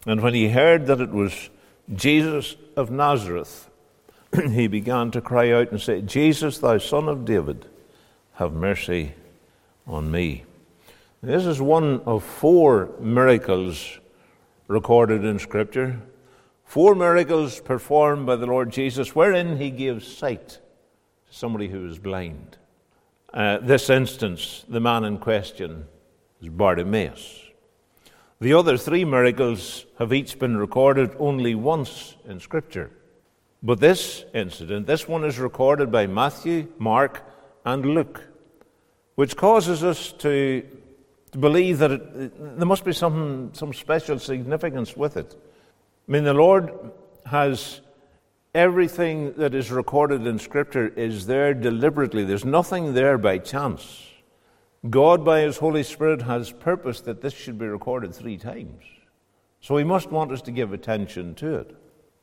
And when he heard that it was Jesus of Nazareth, he began to cry out and say, Jesus, thou son of David, have mercy on me. This is one of 4 miracles recorded in Scripture. 4 miracles performed by the Lord Jesus, wherein he gave sight to somebody who was blind. This instance, the man in question is Bartimaeus. The other 3 miracles have each been recorded only once in Scripture. But this incident, this one is recorded by Matthew, Mark, and Luke, which causes us to believe that there must be some special significance with it. I mean, the Lord has everything that is recorded in Scripture is there deliberately. There's nothing there by chance. God, by His Holy Spirit, has purposed that this should be recorded 3 times. So He must want us to give attention to it.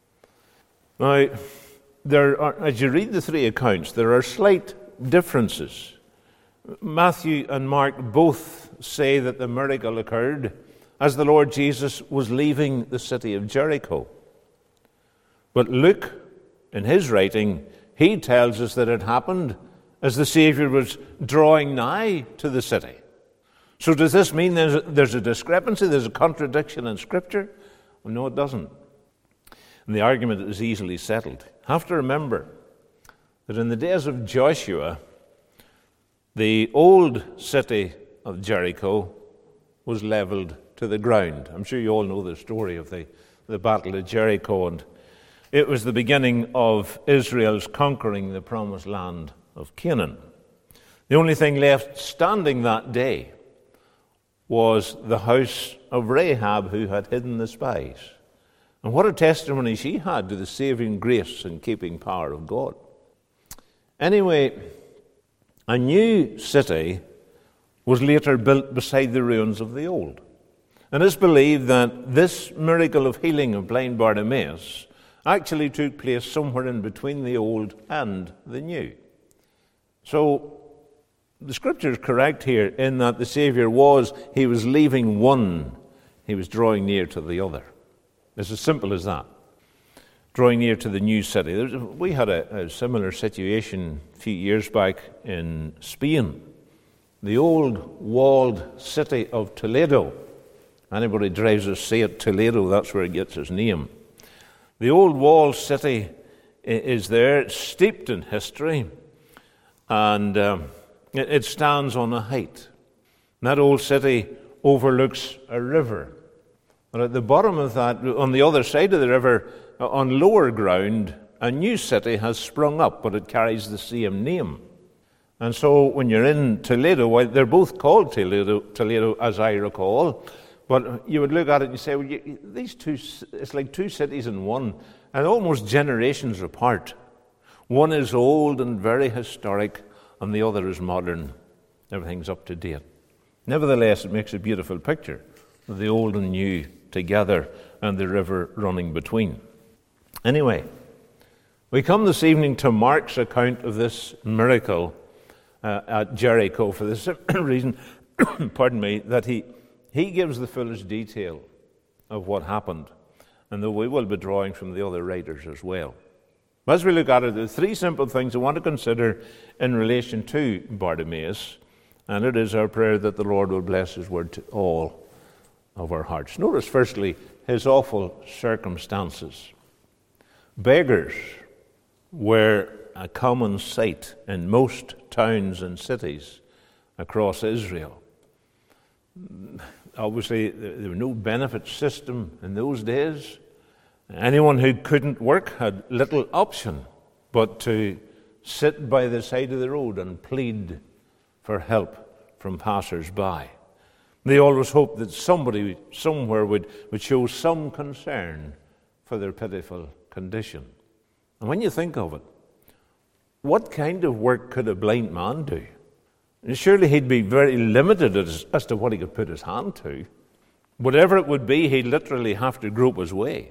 Now, as you read the 3 accounts, there are slight differences. Matthew and Mark both say that the miracle occurred as the Lord Jesus was leaving the city of Jericho. But Luke, in his writing, he tells us that it happened as the Savior was drawing nigh to the city. So does this mean there's a discrepancy, there's a contradiction in Scripture? Well, no, it doesn't. And the argument is easily settled. You have to remember that in the days of Joshua, the old city of Jericho was leveled to the ground. I'm sure you all know the story of the Battle of Jericho, and it was the beginning of Israel's conquering the promised land of Canaan. The only thing left standing that day was the house of Rahab, who had hidden the spies. And what a testimony she had to the saving grace and keeping power of God. Anyway, a new city was later built beside the ruins of the old. And it's believed that this miracle of healing of blind Bartimaeus actually took place somewhere in between the old and the new. So the Scripture is correct here in that the Savior was leaving one, he was drawing near to the other. It's as simple as that. Drawing near to the new city. We had a similar situation a few years back in Spain. The old walled city of Toledo. Anybody drives a Seat Toledo, that's where it gets its name. The old walled city is there. It's steeped in history. And it stands on a height. And that old city overlooks a river. And at the bottom of that, on the other side of the river, on lower ground, a new city has sprung up, but it carries the same name. And so when you're in Toledo, well, they're both called Toledo, as I recall, but you would look at it and you say, well, these two, it's like 2 cities in one, and almost generations apart. One is old and very historic, and the other is modern. Everything's up to date. Nevertheless, it makes a beautiful picture of the old and new together and the river running between. Anyway, we come this evening to Mark's account of this miracle at Jericho for this reason, pardon me, that he gives the fullest detail of what happened, and though we will be drawing from the other writers as well. As we look at it, there are 3 simple things I want to consider in relation to Bartimaeus, and it is our prayer that the Lord will bless His word to all of our hearts. Notice, firstly, his awful circumstances. Beggars were a common sight in most towns and cities across Israel. Obviously, there was no benefit system in those days. Anyone who couldn't work had little option but to sit by the side of the road and plead for help from passers-by. They always hoped that somebody somewhere would show some concern for their pitiful condition. And when you think of it, what kind of work could a blind man do? And surely he'd be very limited as to what he could put his hand to. Whatever it would be, he'd literally have to grope his way.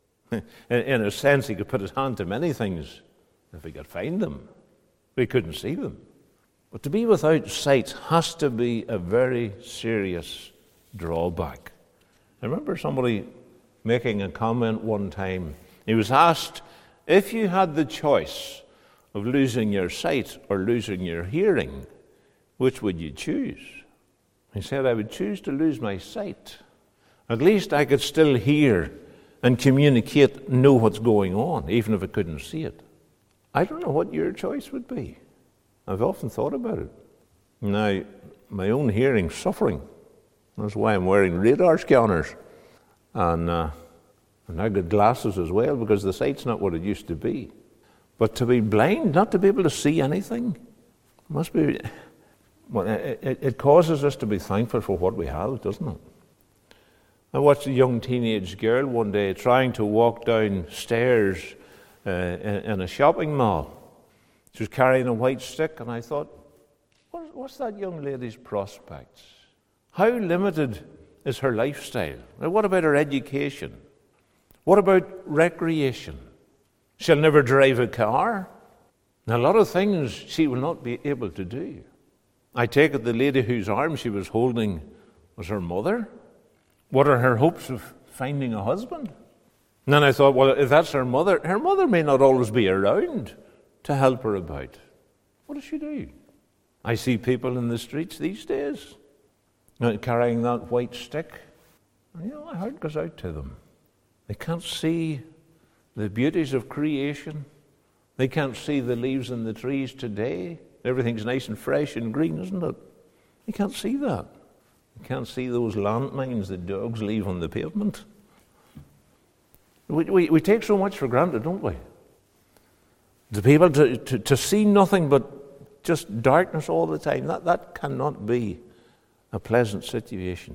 In a sense, he could put his hand to many things if he could find them. But he couldn't see them. But to be without sight has to be a very serious drawback. I remember somebody making a comment one time. He was asked, if you had the choice of losing your sight or losing your hearing, which would you choose? He said, I would choose to lose my sight. At least I could still hear and communicate, know what's going on, even if I couldn't see it. I don't know what your choice would be. I've often thought about it. Now, my own hearing's suffering. That's why I'm wearing radar scanners. And I got glasses as well, because the sight's not what it used to be. But to be blind, not to be able to see anything, must be... Well, it causes us to be thankful for what we have, doesn't it? I watched a young teenage girl one day trying to walk downstairs in a shopping mall. She was carrying a white stick, and I thought, what's that young lady's prospects? How limited is her lifestyle? Now, what about her education? What about recreation? She'll never drive a car. And a lot of things she will not be able to do. I take it the lady whose arm she was holding was her mother. What are her hopes of finding a husband? And then I thought, well, if that's her mother may not always be around to help her about. What does she do? I see people in the streets these days carrying that white stick. And my heart goes out to them. They can't see the beauties of creation. They can't see the leaves in the trees today. Everything's nice and fresh and green, isn't it? You can't see that. You can't see those landmines that dogs leave on the pavement. We take so much for granted, don't we? To be able to see nothing but just darkness all the time, that cannot be a pleasant situation.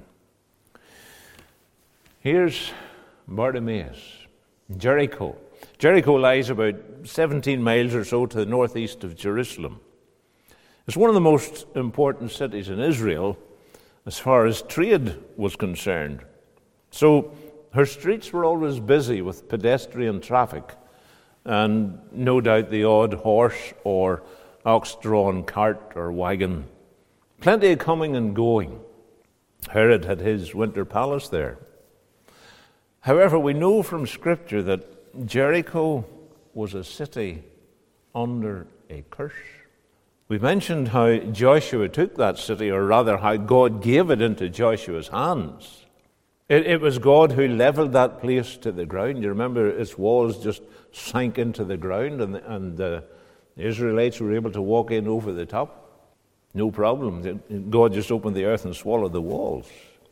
Here's Bartimaeus, Jericho. Jericho lies about 17 miles or so to the northeast of Jerusalem. It's one of the most important cities in Israel as far as trade was concerned. So her streets were always busy with pedestrian traffic, and no doubt the odd horse or ox-drawn cart or wagon. Plenty of coming and going. Herod had his winter palace there. However, we know from Scripture that Jericho was a city under a curse. We mentioned how Joshua took that city, or rather how God gave it into Joshua's hands. It was God who leveled that place to the ground. You remember its walls just sank into the ground, and the Israelites were able to walk in over the top. No problem. God just opened the earth and swallowed the walls.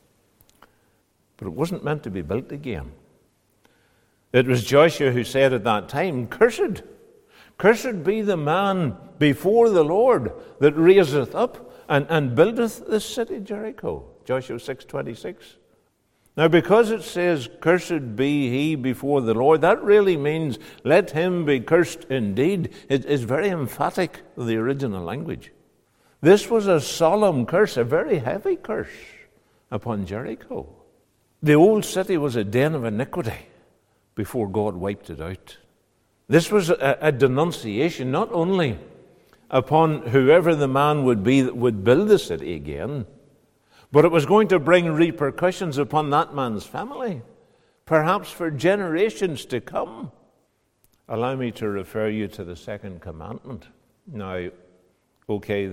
But it wasn't meant to be built again. It was Joshua who said at that time, Cursed be the man before the Lord that raiseth up and buildeth this city Jericho. Joshua 6:26. Now, because it says, Cursed be he before the Lord, that really means, let him be cursed indeed. It is very emphatic, the original language. This was a solemn curse, a very heavy curse upon Jericho. The old city was a den of iniquity before God wiped it out. This was a denunciation not only upon whoever the man would be that would build the city again, but it was going to bring repercussions upon that man's family, perhaps for generations to come. Allow me to refer you to the second commandment. Now, okay,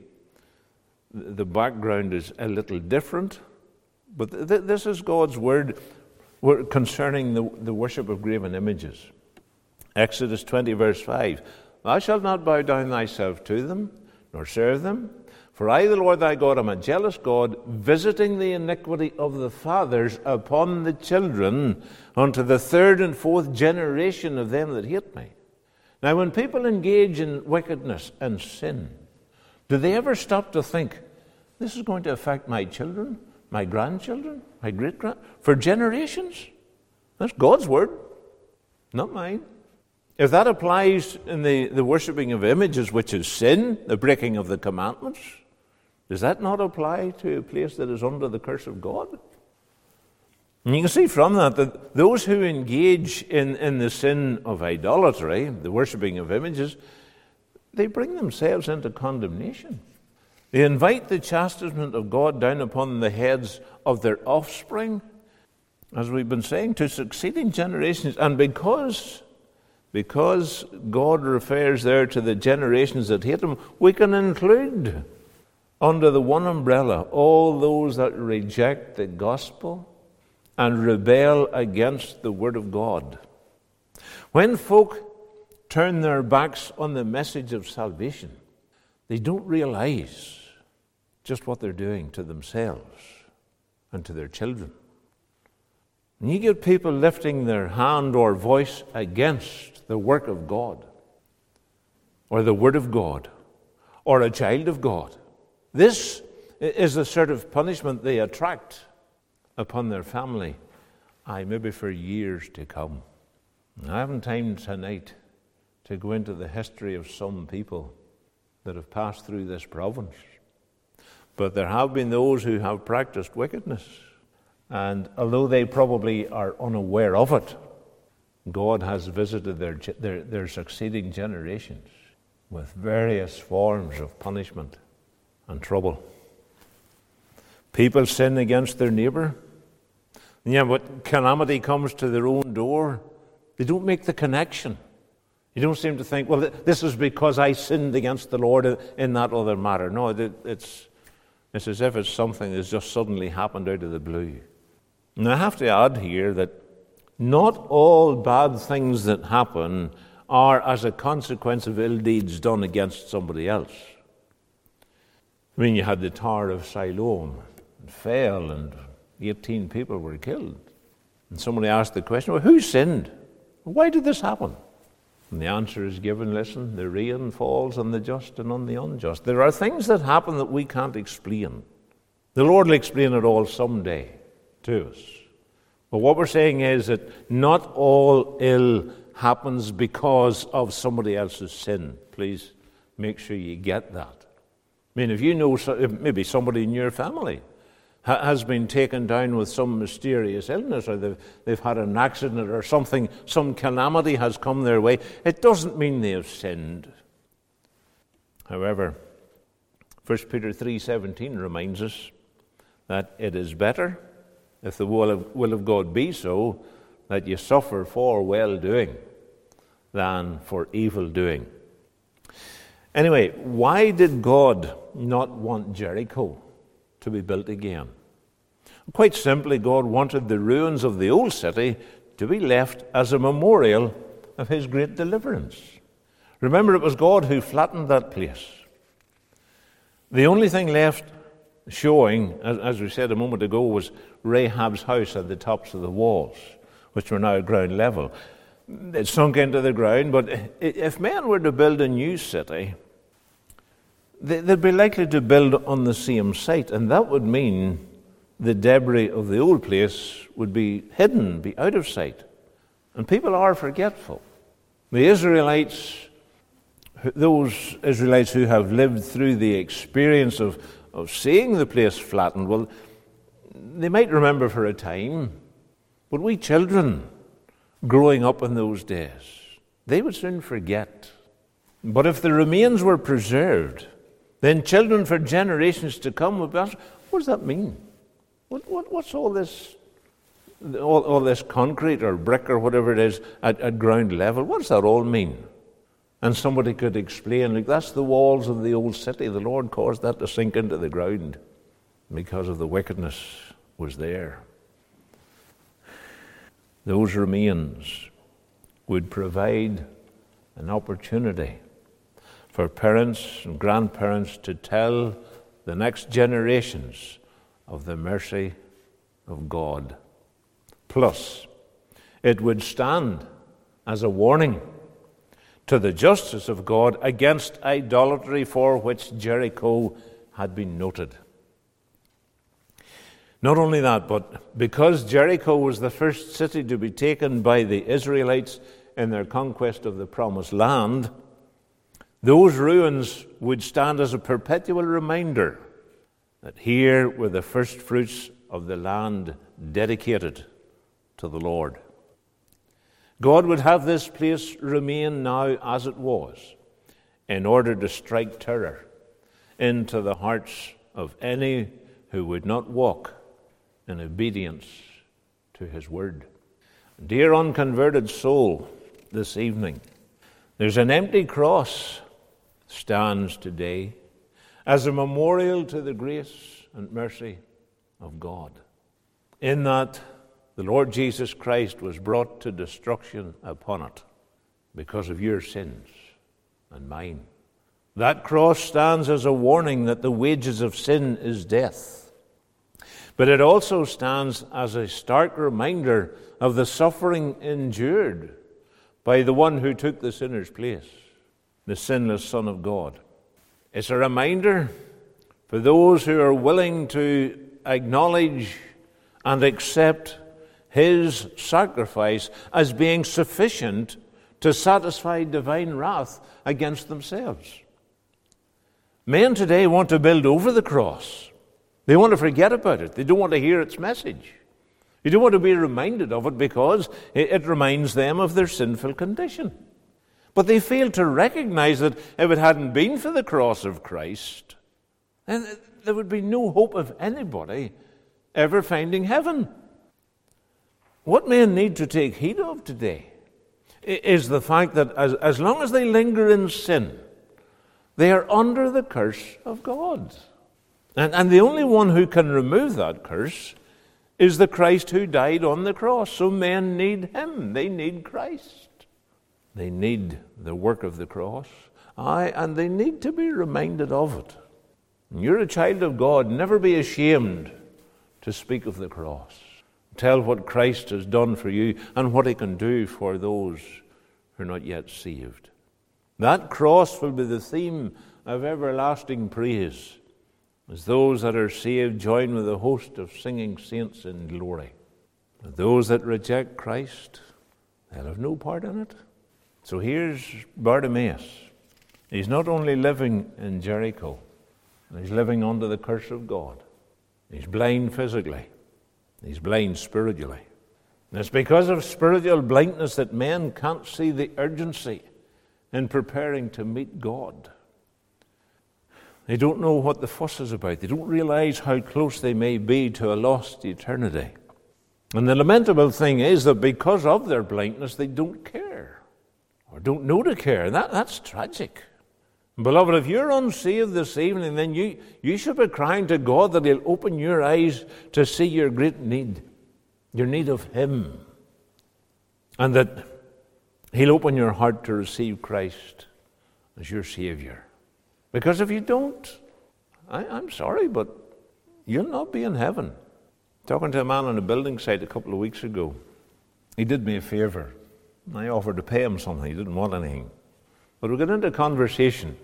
the background is a little different, but this is God's word concerning the worship of graven images. Exodus 20, verse 5. Thou shalt not bow down thyself to them, nor serve them. For I, the Lord thy God, am a jealous God, visiting the iniquity of the fathers upon the children, unto the third and fourth generation of them that hate me. Now, when people engage in wickedness and sin, do they ever stop to think, this is going to affect my children, my grandchildren, my great-grand, for generations? That's God's word, not mine. If that applies in the worshipping of images, which is sin, the breaking of the commandments, does that not apply to a place that is under the curse of God? And you can see from that those who engage in the sin of idolatry, the worshipping of images, they bring themselves into condemnation. They invite the chastisement of God down upon the heads of their offspring. as we've been saying, to succeeding generations. And because God refers there to the generations that hate him, we can include under the one umbrella all those that reject the gospel and rebel against the word of God. When folk turn their backs on the message of salvation, they don't realize just what they're doing to themselves and to their children. And you get people lifting their hand or voice against the work of God, or the word of God, or a child of God. This is the sort of punishment they attract upon their family, maybe for years to come. I haven't time tonight to go into the history of some people that have passed through this province. But there have been those who have practiced wickedness. And although they probably are unaware of it, God has visited their succeeding generations with various forms of punishment and trouble. People sin against their neighbor. And yeah, but calamity comes to their own door. They don't make the connection. You don't seem to think, well, this is because I sinned against the Lord in that other matter. No, it's as if it's something that's just suddenly happened out of the blue. And I have to add here that not all bad things that happen are as a consequence of ill deeds done against somebody else. I mean, you had the Tower of Siloam. It fell and 18 people were killed. And somebody asked the question, well, who sinned? Why did this happen? And the answer is given, listen, the rain falls on the just and on the unjust. There are things that happen that we can't explain. The Lord will explain it all someday to us. But what we're saying is that not all ill happens because of somebody else's sin. Please make sure you get that. I mean, if you know maybe somebody in your family has been taken down with some mysterious illness, or they've had an accident or something, some calamity has come their way, it doesn't mean they have sinned. However, 1 Peter 3:17 reminds us that it is better, if the will of God be so, that you suffer for well-doing than for evil-doing. Anyway, why did God not want Jericho to be built again? Quite simply, God wanted the ruins of the old city to be left as a memorial of his great deliverance. Remember, it was God who flattened that place. The only thing left showing, as we said a moment ago, was Rahab's house at the tops of the walls, which were now at ground level. It sunk into the ground, but if men were to build a new city, they'd be likely to build on the same site, and that would mean the debris of the old place would be hidden, be out of sight. And people are forgetful. The Israelites, those Israelites who have lived through the experience of seeing the place flattened, well, they might remember for a time, but we children growing up in those days, they would soon forget. But if the remains were preserved, then children for generations to come would be asked, what does that mean? What's all this, all this concrete or brick or whatever it is at ground level? What does that all mean? And somebody could explain, like, that's the walls of the old city. The Lord caused that to sink into the ground because of the wickedness was there. Those remains would provide an opportunity for parents and grandparents to tell the next generations of the mercy of God. Plus, it would stand as a warning to the justice of God against idolatry for which Jericho had been noted. Not only that, but because Jericho was the first city to be taken by the Israelites in their conquest of the Promised Land, those ruins would stand as a perpetual reminder that here were the first fruits of the land dedicated to the Lord. God would have this place remain now as it was in order to strike terror into the hearts of any who would not walk in obedience to his word. Dear unconverted soul, this evening, there's an empty cross stands today as a memorial to the grace and mercy of God, in that the Lord Jesus Christ was brought to destruction upon it because of your sins and mine. That cross stands as a warning that the wages of sin is death. But it also stands as a stark reminder of the suffering endured by the one who took the sinner's place, the sinless Son of God. It's a reminder for those who are willing to acknowledge and accept his sacrifice as being sufficient to satisfy divine wrath against themselves. Men today want to build over the cross. They want to forget about it. They don't want to hear its message. They don't want to be reminded of it because it reminds them of their sinful condition. But they fail to recognize that if it hadn't been for the cross of Christ, then there would be no hope of anybody ever finding heaven. What men need to take heed of today is the fact that as long as they linger in sin, they are under the curse of God. And the only one who can remove that curse is the Christ who died on the cross. So men need him. They need Christ. They need the work of the cross. And they need to be reminded of it. When you're a child of God, never be ashamed to speak of the cross. Tell what Christ has done for you and what he can do for those who are not yet saved. That cross will be the theme of everlasting praise as those that are saved join with a host of singing saints in glory. But those that reject Christ, they'll have no part in it. So here's Bartimaeus. He's not only living in Jericho, he's living under the curse of God. He's blind physically. He's blind spiritually. And it's because of spiritual blindness that men can't see the urgency in preparing to meet God. They don't know what the fuss is about. They don't realize how close they may be to a lost eternity. And the lamentable thing is that because of their blindness, they don't care or don't know to care. That's tragic. Beloved, if you're unsaved this evening, then you should be crying to God that he'll open your eyes to see your great need, your need of him, and that he'll open your heart to receive Christ as your Savior. Because if you don't, I'm sorry, but you'll not be in heaven. Talking to a man on a building site a couple of weeks ago, he did me a favor. I offered to pay him something. He didn't want anything. But we got into a conversation,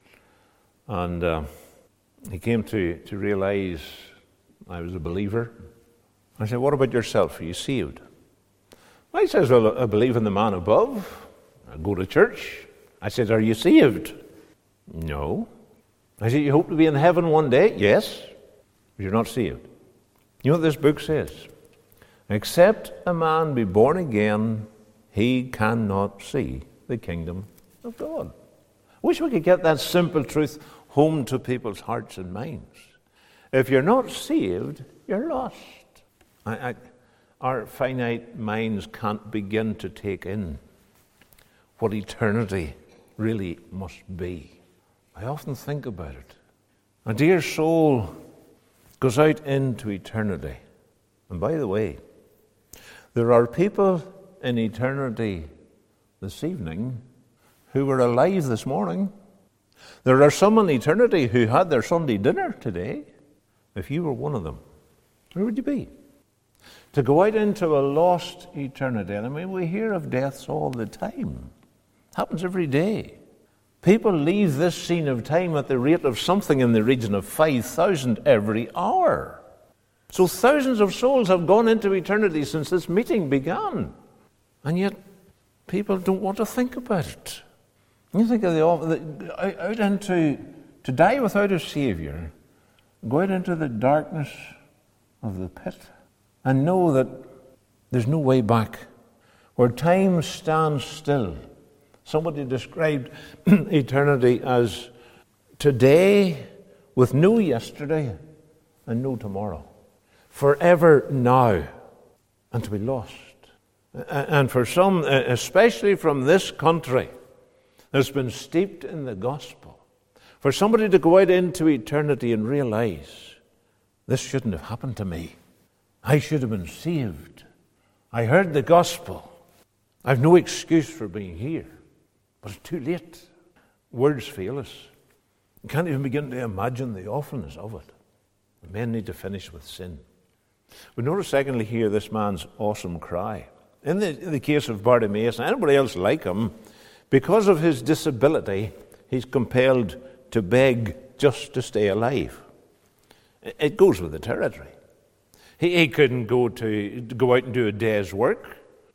and he came to realize I was a believer. I said, what about yourself? Are you saved? Well, he says, well, I believe in the man above. I go to church. I said, are you saved? No. I said, you hope to be in heaven one day? Yes. But you're not saved. You know what this book says? Except a man be born again, he cannot see the kingdom of God. Wish we could get that simple truth home to people's hearts and minds. If you're not saved, you're lost. Our finite minds can't begin to take in what eternity really must be. I often think about it. A dear soul goes out into eternity. And by the way, there are people in eternity this evening who were alive this morning. There are some in eternity who had their Sunday dinner today. If you were one of them, where would you be? To go out into a lost eternity. And I mean, we hear of deaths all the time. It happens every day. People leave this scene of time at the rate of something in the region of 5,000 every hour. So thousands of souls have gone into eternity since this meeting began. And yet, people don't want to think about it. You think of to die without a Savior, go out into the darkness of the pit and know that there's no way back, where time stands still. Somebody described eternity as today with no yesterday and no tomorrow. Forever now. and to be lost. And for some, especially from this country, that's been steeped in the gospel, for somebody to go out into eternity and realize, this shouldn't have happened to me. I should have been saved. I heard the gospel. I've no excuse for being here. But it's too late. Words fail us. You can't even begin to imagine the awfulness of it. Men need to finish with sin. We notice, secondly, here this man's awesome cry. In the case of Bartimaeus and anybody else like him, because of his disability, he's compelled to beg just to stay alive. It goes with the territory. He couldn't go out and do a day's work.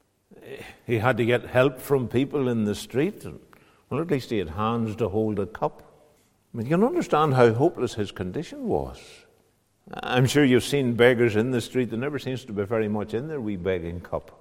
He had to get help from people in the street. Well, at least he had hands to hold a cup. I mean, you can understand how hopeless his condition was. I'm sure you've seen beggars in the street. There never seems to be very much in their wee begging cup.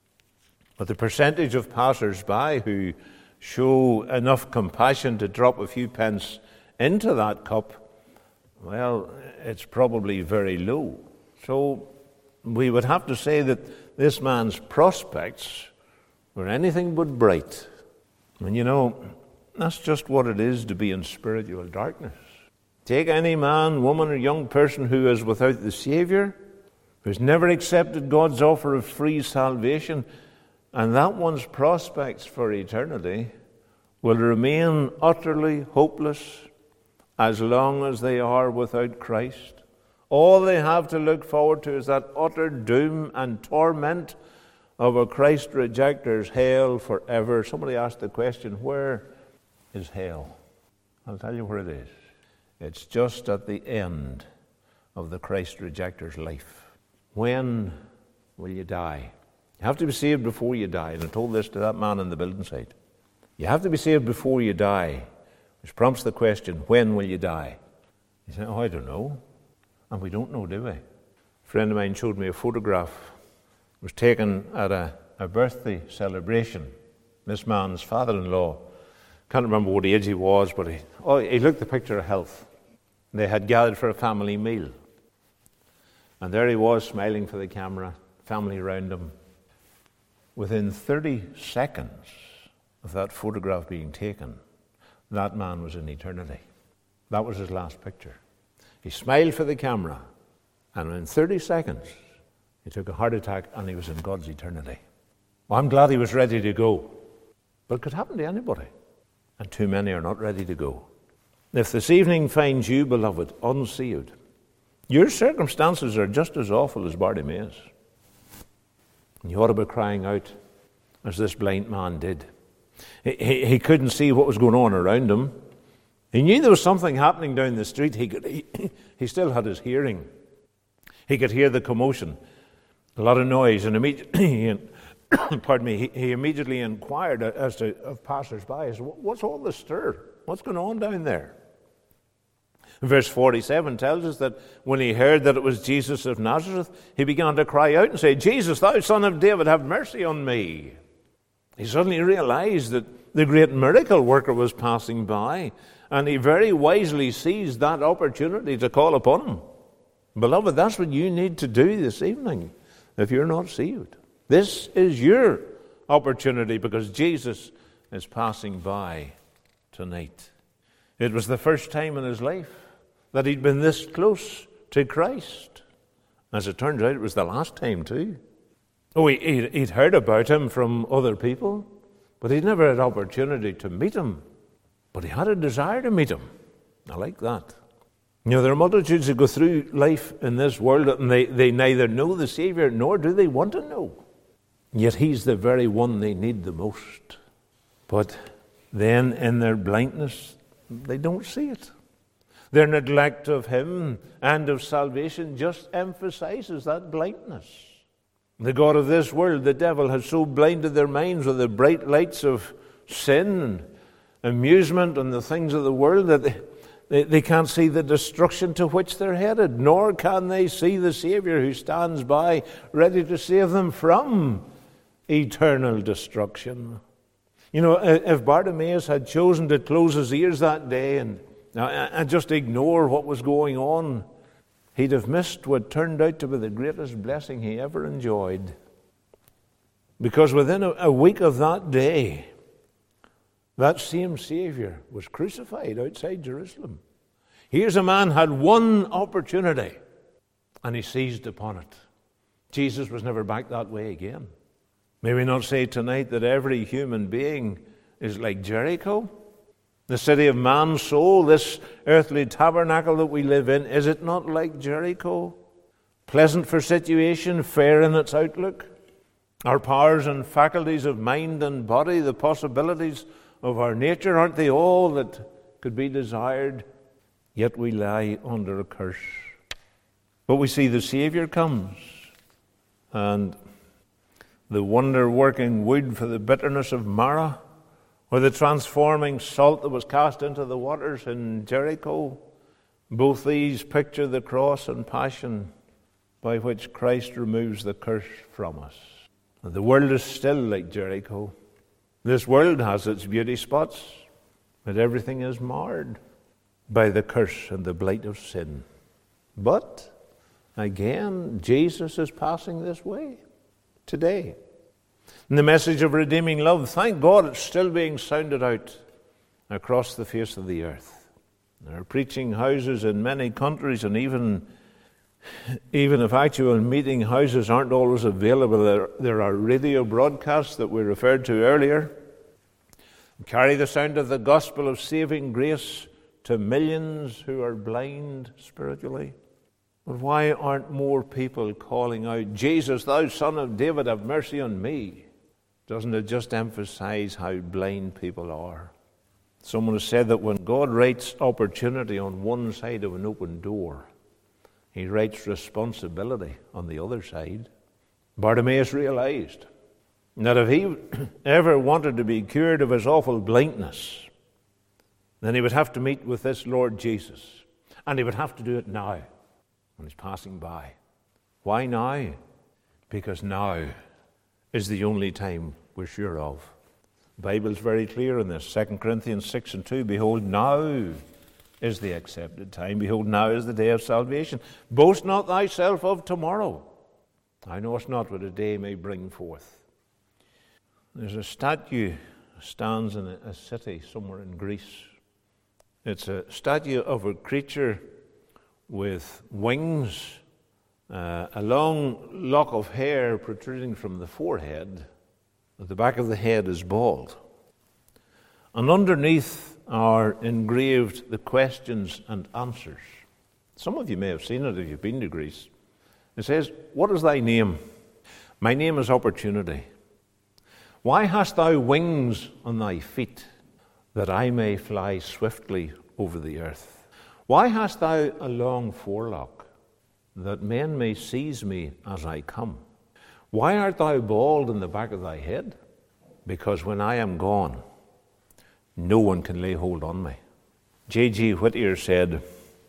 But the percentage of passers-by who show enough compassion to drop a few pence into that cup, well, it's probably very low. So we would have to say that this man's prospects were anything but bright. And you know, that's just what it is to be in spiritual darkness. Take any man, woman, or young person who is without the Savior, who's never accepted God's offer of free salvation, and that one's prospects for eternity will remain utterly hopeless as long as they are without Christ. All they have to look forward to is that utter doom and torment of a Christ rejecter's hell forever. Somebody asked the question, where is hell? I'll tell you where it is. It's just at the end of the Christ rejecter's life. When will you die? You have to be saved before you die. And I told this to that man in the building site. You have to be saved before you die, which prompts the question, when will you die? He said, I don't know. And we don't know, do we? A friend of mine showed me a photograph. It was taken at a birthday celebration. This man's father-in-law, can't remember what age he was, but he looked the picture of health. They had gathered for a family meal. And there he was, smiling for the camera, family around him. Within 30 seconds of that photograph being taken, that man was in eternity. That was his last picture. He smiled for the camera, and in 30 seconds, he took a heart attack, and he was in God's eternity. Well, I'm glad he was ready to go. But it could happen to anybody, and too many are not ready to go. If this evening finds you, beloved, unsaved, your circumstances are just as awful as Bartimaeus. You ought to be crying out as this blind man did. He couldn't see what was going on around him. He knew there was something happening down the street. He still had his hearing. He could hear the commotion, a lot of noise, and immediately, he immediately inquired as to of passers-by, what's all the stir? What's going on down there? Verse 47 tells us that when he heard that it was Jesus of Nazareth, he began to cry out and say, Jesus, thou son of David, have mercy on me. He suddenly realized that the great miracle worker was passing by, and he very wisely seized that opportunity to call upon him. Beloved, that's what you need to do this evening if you're not saved. This is your opportunity because Jesus is passing by tonight. It was the first time in his life that he'd been this close to Christ. As it turns out, it was the last time too. Oh, he'd heard about him from other people, but he'd never had opportunity to meet him. But he had a desire to meet him. I like that. You know, there are multitudes who go through life in this world and they neither know the Savior nor do they want to know. Yet he's the very one they need the most. But then in their blindness, they don't see it. Their neglect of him and of salvation just emphasizes that blindness. The god of this world, the devil, has so blinded their minds with the bright lights of sin and amusement and the things of the world that they can't see the destruction to which they're headed, nor can they see the Savior who stands by ready to save them from eternal destruction. You know, if Bartimaeus had chosen to close his ears that day and just ignore what was going on, he'd have missed what turned out to be the greatest blessing he ever enjoyed. Because within a week of that day, that same Savior was crucified outside Jerusalem. Here's a man had one opportunity, and he seized upon it. Jesus was never back that way again. May we not say tonight that every human being is like Jericho? The city of man's soul, this earthly tabernacle that we live in, is it not like Jericho? Pleasant for situation, fair in its outlook. Our powers and faculties of mind and body, the possibilities of our nature, aren't they all that could be desired? Yet we lie under a curse. But we see the Savior comes, and the wonder-working wood for the bitterness of Marah, or the transforming salt that was cast into the waters in Jericho, both these picture the cross and passion by which Christ removes the curse from us. The world is still like Jericho. This world has its beauty spots, but everything is marred by the curse and the blight of sin. But, again, Jesus is passing this way today. And the message of redeeming love, thank God it's still being sounded out across the face of the earth. There are preaching houses in many countries, and even if actual meeting houses aren't always available, there are radio broadcasts that we referred to earlier. Carry the sound of the gospel of saving grace to millions who are blind spiritually. But why aren't more people calling out, Jesus, thou son of David, have mercy on me? Doesn't it just emphasize how blind people are? Someone has said that when God writes opportunity on one side of an open door, he writes responsibility on the other side. Bartimaeus realized that if he ever wanted to be cured of his awful blindness, then he would have to meet with this Lord Jesus. And he would have to do it now, when he's passing by. Why now? Because now is the only time we're sure of. The Bible's very clear on this. 2 Corinthians 6:2, behold, now is the accepted time. Behold, now is the day of salvation. Boast not thyself of tomorrow. Thou knowest not what a day may bring forth. There's a statue stands in a city somewhere in Greece. It's a statue of a creature with wings, a long lock of hair protruding from the forehead. At the back of the head is bald. And underneath are engraved the questions and answers. Some of you may have seen it if you've been to Greece. It says, what is thy name? My name is Opportunity. Why hast thou wings on thy feet, that I may fly swiftly over the earth? Why hast thou a long forelock, that men may seize me as I come? Why art thou bald in the back of thy head? Because when I am gone, no one can lay hold on me. J.G. Whittier said,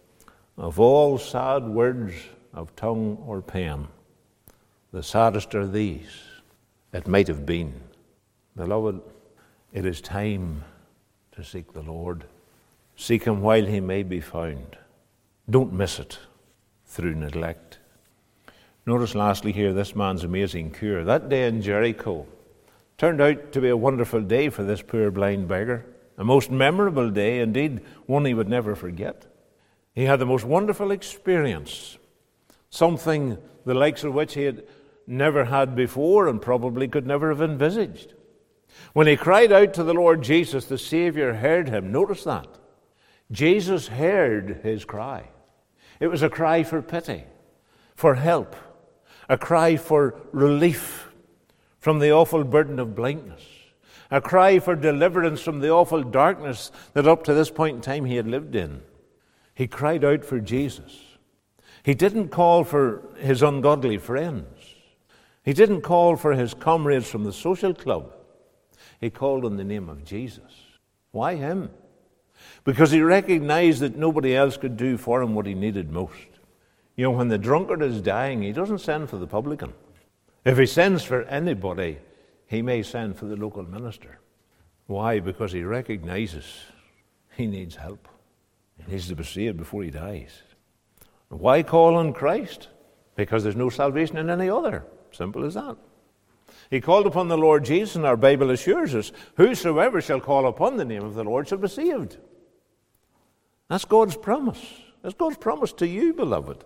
of all sad words of tongue or pen, the saddest are these, it might have been. Beloved, it is time to seek the Lord. Seek him while he may be found. Don't miss it through neglect. Notice lastly here this man's amazing cure. That day in Jericho turned out to be a wonderful day for this poor blind beggar. A most memorable day, indeed, one he would never forget. He had the most wonderful experience, something the likes of which he had never had before and probably could never have envisaged. When he cried out to the Lord Jesus, the Savior heard him. Notice that. Jesus heard his cry. It was a cry for pity, for help, a cry for relief from the awful burden of blindness, a cry for deliverance from the awful darkness that up to this point in time he had lived in. He cried out for Jesus. He didn't call for his ungodly friends. He didn't call for his comrades from the social club. He called on the name of Jesus. Why him? Because he recognized that nobody else could do for him what he needed most. You know, when the drunkard is dying, he doesn't send for the publican. If he sends for anybody, he may send for the local minister. Why? Because he recognizes he needs help. He needs to be saved before he dies. Why call on Christ? Because there's no salvation in any other. Simple as that. He called upon the Lord Jesus, and our Bible assures us, whosoever shall call upon the name of the Lord shall be saved. That's God's promise. That's God's promise to you, beloved.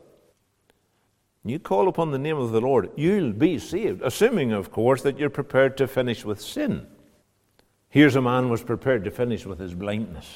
You call upon the name of the Lord, you'll be saved, assuming, of course, that you're prepared to finish with sin. Here's a man who was prepared to finish with his blindness.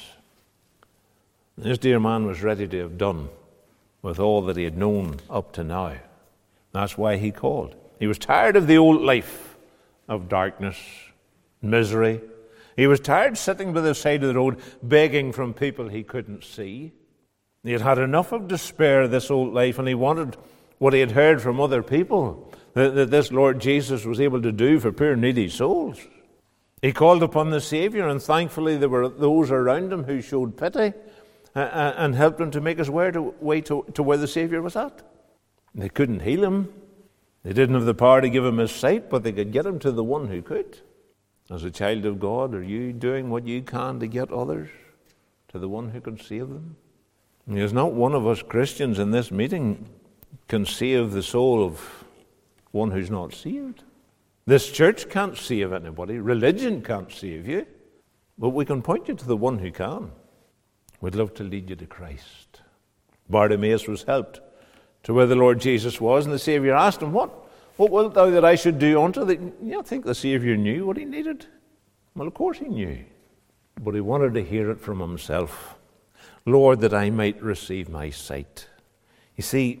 This dear man was ready to have done with all that he had known up to now. That's why he called. He was tired of the old life of darkness, misery. He was tired sitting by the side of the road begging from people he couldn't see. He had had enough of despair, this old life, and he wanted what he had heard from other people, that this Lord Jesus was able to do for poor needy souls. He called upon the Savior, and thankfully there were those around him who showed pity and helped him to make his way to where the Savior was at. They couldn't heal him. They didn't have the power to give him his sight, but they could get him to the one who could. As a child of God, are you doing what you can to get others to the one who can save them? And there's not one of us Christians in this meeting can save the soul of one who's not saved. This church can't save anybody. Religion can't save you. But we can point you to the one who can. We'd love to lead you to Christ. Bartimaeus was helped to where the Lord Jesus was, and the Savior asked him, What wilt thou that I should do unto thee? You think the Savior knew what he needed? Well, of course he knew. But he wanted to hear it from himself. Lord, that I might receive my sight. You see,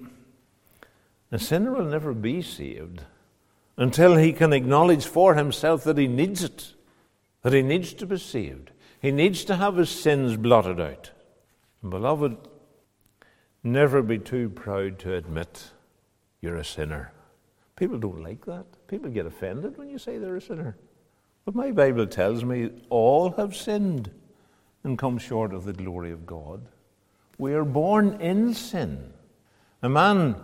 a sinner will never be saved until he can acknowledge for himself that he needs it, that he needs to be saved. He needs to have his sins blotted out. And beloved, never be too proud to admit you're a sinner. People don't like that. People get offended when you say they're a sinner. But my Bible tells me all have sinned and come short of the glory of God. We are born in sin. A man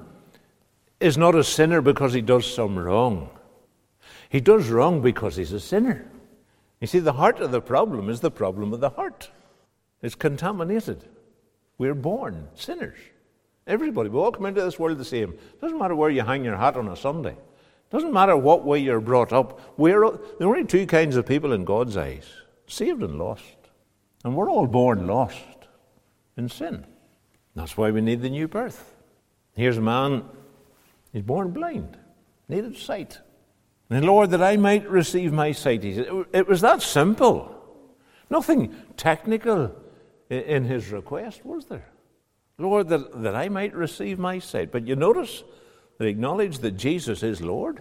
is not a sinner because he does some wrong. He does wrong because he's a sinner. You see, the heart of the problem is the problem of the heart. It's contaminated. We're born sinners. Everybody. We all come into this world the same. Doesn't matter where you hang your hat on a Sunday. Doesn't matter what way you're brought up. There are only two kinds of people in God's eyes. Saved and lost. And we're all born lost in sin. That's why we need the new birth. Here's a man, he's born blind. Needed sight. And Lord, that I might receive my sight. He said, it was that simple. Nothing technical in his request, was there? Lord, that I might receive my sight. But you notice they acknowledge that Jesus is Lord.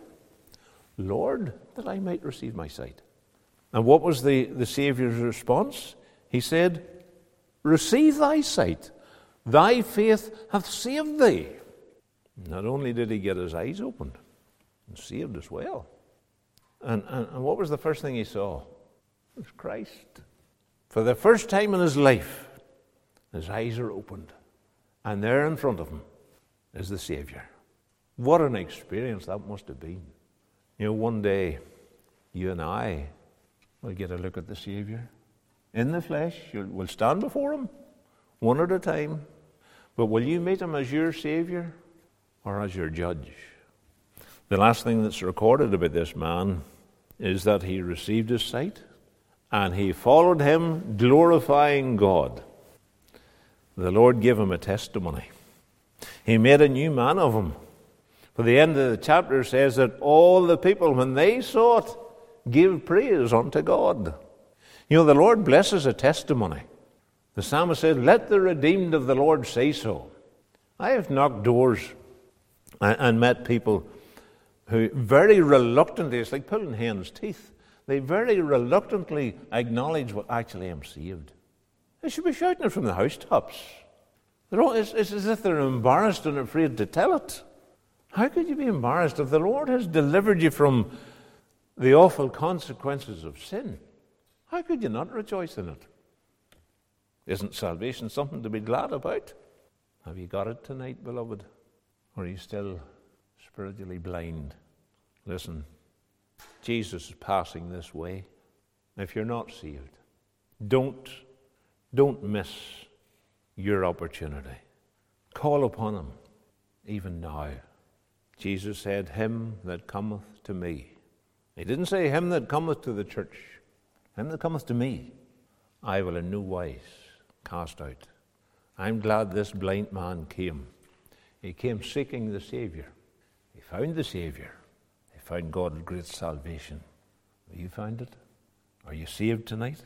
Lord, that I might receive my sight. And what was the Savior's response? He said, receive thy sight. Thy faith hath saved thee. Not only did he get his eyes opened, and saved as well. And what was the first thing he saw? It was Christ. For the first time in his life, his eyes are opened. And there in front of him is the Savior. What an experience that must have been. You know, one day, you and I will get a look at the Savior. In the flesh, we'll stand before him, one at a time. But will you meet him as your Savior or as your judge? The last thing that's recorded about this man is that he received his sight and he followed him, glorifying God. The Lord gave him a testimony. He made a new man of him. For the end of the chapter says that all the people, when they saw it, gave praise unto God. You know, the Lord blesses a testimony. The psalmist said, let the redeemed of the Lord say so. I have knocked doors and met people who very reluctantly, it's like pulling hen's teeth, they very reluctantly acknowledge, well, actually I'm saved. They should be shouting it from the housetops. It's as if they're embarrassed and afraid to tell it. How could you be embarrassed if the Lord has delivered you from the awful consequences of sin? How could you not rejoice in it? Isn't salvation something to be glad about? Have you got it tonight, beloved? Or are you still spiritually blind? Listen, Jesus is passing this way. If you're not saved, don't miss your opportunity. Call upon him even now. Jesus said, him that cometh to me. He didn't say him that cometh to the church. Him that cometh to me, I will in no wise cast out. I'm glad this blind man came. He came seeking the Saviour. He found the Saviour. He found God's great salvation. Have you found it? Are you saved tonight?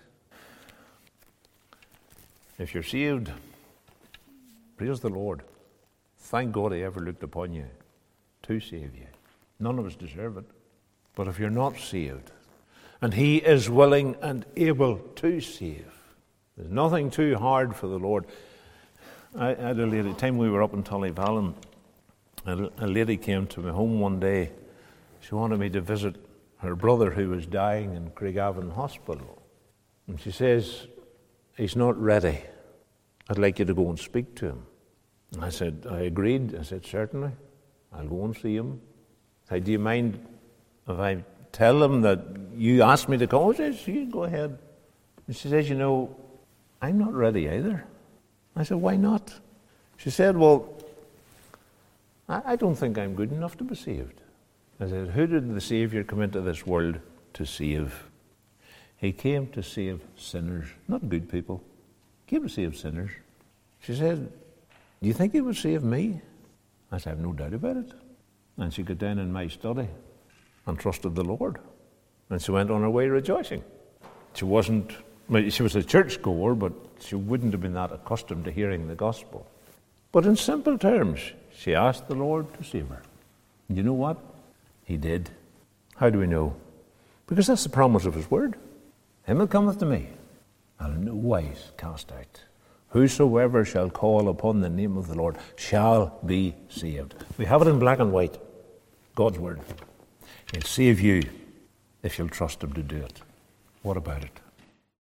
If you're saved, praise the Lord. Thank God he ever looked upon you to save you. None of us deserve it. But if you're not saved, and he is willing and able to save, there's nothing too hard for the Lord. I had a lady, time we were up in Tullyvallen, a lady came to my home one day. She wanted me to visit her brother who was dying in Craigavon Hospital. And she says, he's not ready. I'd like you to go and speak to him. And I said, I agreed. I said, certainly. I'll go and see him. I said, do you mind if I tell him that you asked me to come? She says, you go ahead. And she says, I'm not ready either. I said, why not? She said, well, I don't think I'm good enough to be saved. I said, who did the Saviour come into this world to save? He came to save sinners, not good people. He came to save sinners. She said, do you think he would save me? I said, I have no doubt about it. And she got down in my study and trusted the Lord. And she went on her way rejoicing. She was a churchgoer, but she wouldn't have been that accustomed to hearing the gospel. But in simple terms, she asked the Lord to save her. And you know what? He did. How do we know? Because that's the promise of his word. Him that cometh to me, I'll in no wise cast out. Whosoever shall call upon the name of the Lord shall be saved. We have it in black and white. God's word. He'll save you if you'll trust him to do it. What about it?